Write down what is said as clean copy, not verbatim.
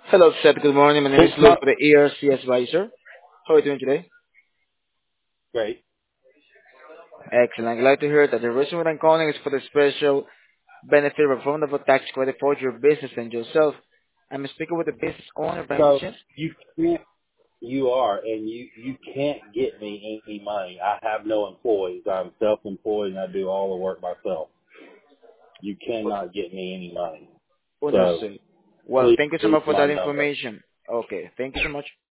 Hello, Seth. Good morning. My name is It's Luke, not the ERC advisor. How are you doing today? great. Excellent. I'm glad to hear that. The reason why I'm calling is for the special benefit of refundable tax credit for your business and yourself. I'm speaking with the business owner by any So chance. you can't, you are, and you can't get me any money. I have no employees. I'm self-employed and I do all the work myself. You cannot get me any money. So Understood. Well, please thank you so delete much for my that number. information. Okay, thank you so much.